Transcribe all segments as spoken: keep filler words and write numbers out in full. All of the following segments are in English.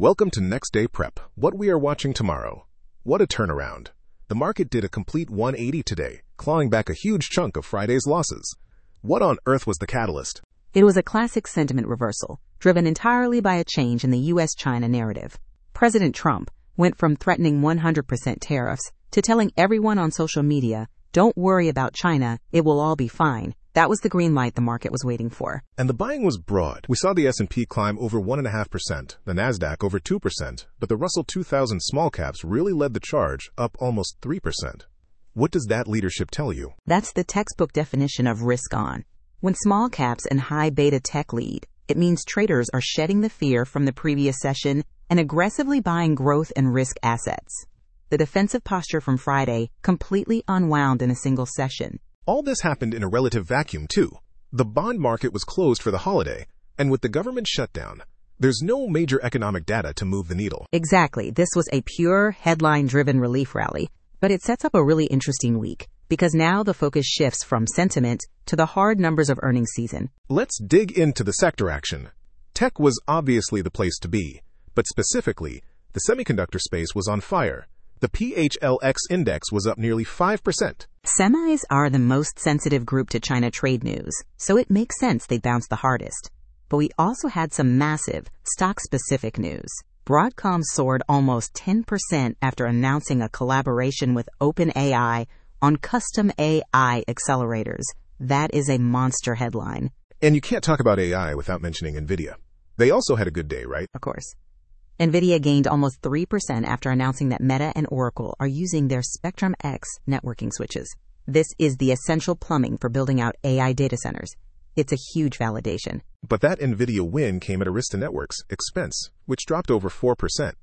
Welcome to Next Day Prep, what we are watching tomorrow. What a turnaround. The market did a complete one eighty today, clawing back a huge chunk of Friday's losses. What on earth was the catalyst? It was a classic sentiment reversal, driven entirely by a change in the U S China narrative. President Trump went from threatening one hundred percent tariffs to telling everyone on social media, "Don't worry about China, it will all be fine." That was the green light the market was waiting for. And the buying was broad. We saw the S and P climb over one point five percent, the Nasdaq over two percent, but the Russell two thousand small caps really led the charge, up almost three percent. What does that leadership tell you? That's the textbook definition of risk on. When small caps and high beta tech lead, it means traders are shedding the fear from the previous session and aggressively buying growth and risk assets. The defensive posture from Friday completely unwound in a single session. All this happened in a relative vacuum, too. The bond market was closed for the holiday, and with the government shutdown, there's no major economic data to move the needle. Exactly. This was a pure headline-driven relief rally, but it sets up a really interesting week, because now the focus shifts from sentiment to the hard numbers of earnings season. Let's dig into the sector action. Tech was obviously the place to be, but specifically, the semiconductor space was on fire. The P H L X index was up nearly five percent. Semis are the most sensitive group to China trade news, so it makes sense they bounced the hardest. But we also had some massive, stock-specific news. Broadcom soared almost ten percent after announcing a collaboration with OpenAI on custom A I accelerators. That is a monster headline. And you can't talk about A I without mentioning NVIDIA. They also had a good day, right? Of course. NVIDIA gained almost three percent after announcing that Meta and Oracle are using their Spectrum-X networking switches. This is the essential plumbing for building out A I data centers. It's a huge validation. But that NVIDIA win came at Arista Networks' expense, which dropped over four percent.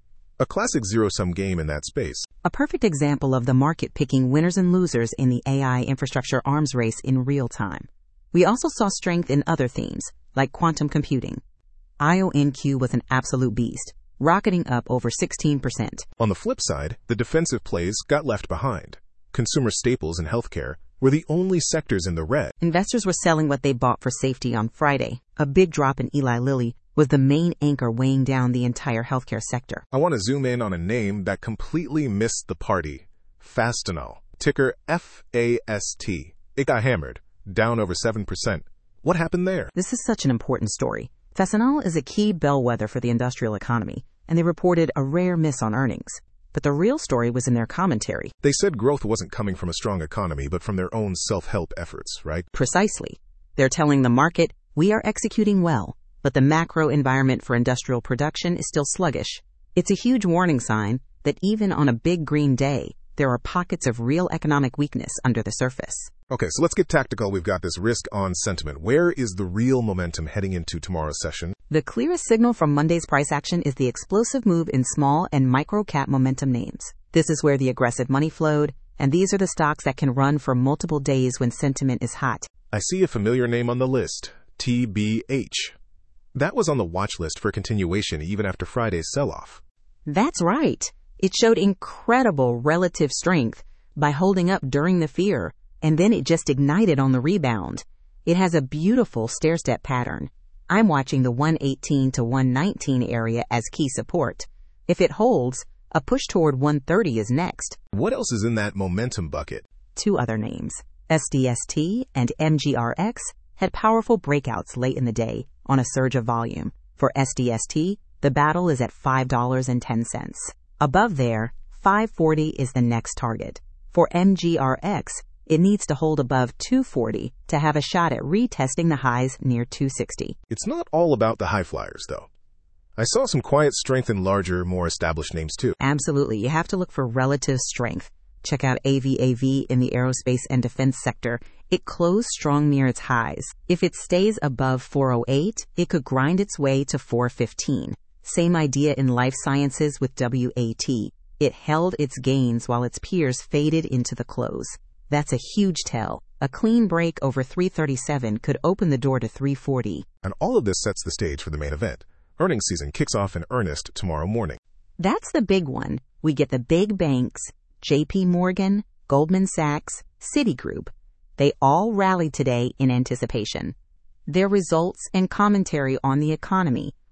A classic zero-sum game in that space. A perfect example of the market picking winners and losers in the A I infrastructure arms race in real time. We also saw strength in other themes, like quantum computing. I O N Q was an absolute beast, rocketing up over sixteen percent. On the flip side, the defensive plays got left behind. Consumer staples and healthcare were the only sectors in the red. Investors were selling what they bought for safety on Friday. A big drop in Eli Lilly was the main anchor weighing down the entire healthcare sector. I want to zoom in on a name that completely missed the party. Fastenal, ticker F A S T. It got hammered, down over seven percent. What happened there? This is such an important story. Fastenal is a key bellwether for the industrial economy, and they reported a rare miss on earnings. But the real story was in their commentary. They said growth wasn't coming from a strong economy, but from their own self-help efforts, right? Precisely. They're telling the market, we are executing well, but the macro environment for industrial production is still sluggish. It's a huge warning sign that even on a big green day, there are pockets of real economic weakness under the surface. Okay, so let's get tactical. We've got this risk-on sentiment. Where is the real momentum heading into tomorrow's session? The clearest signal from Monday's price action is the explosive move in small and micro-cap momentum names. This is where the aggressive money flowed, and these are the stocks that can run for multiple days when sentiment is hot. I see a familiar name on the list, T B H. That was on the watch list for continuation even after Friday's sell-off. That's right. It showed incredible relative strength by holding up during the fear, and then it just ignited on the rebound. It has a beautiful stair-step pattern. I'm watching the one eighteen to one nineteen area as key support. If it holds, a push toward one thirty is next. What else is in that momentum bucket? Two other names, S D S T and M G R X, had powerful breakouts late in the day on a surge of volume. For S D S T, the battle is at five dollars and ten cents. Above there, five forty is the next target. For M G R X, it needs to hold above two forty to have a shot at retesting the highs near two sixty. It's not all about the high flyers, though. I saw some quiet strength in larger, more established names, too. Absolutely. You have to look for relative strength. Check out A V A V in the aerospace and defense sector. It closed strong near its highs. If it stays above four oh eight, it could grind its way to four fifteen. Same idea in life sciences with W A T. It held its gains while its peers faded into the close. That's a huge tell. A clean break over three thirty-seven could open the door to three forty. And all of this sets the stage for the main event. Earnings season kicks off in earnest tomorrow morning. That's the big one. We get the big banks, J P Morgan, Goldman Sachs, Citigroup. They all rallied today in anticipation. Their results and commentary on the economy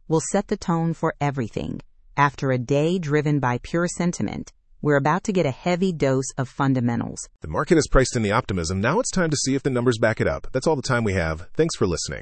will set the tone for everything. After a day driven by pure sentiment, we're about to get a heavy dose of fundamentals. The market is priced in the optimism. Now it's time to see if the numbers back it up. That's all the time we have. Thanks for listening.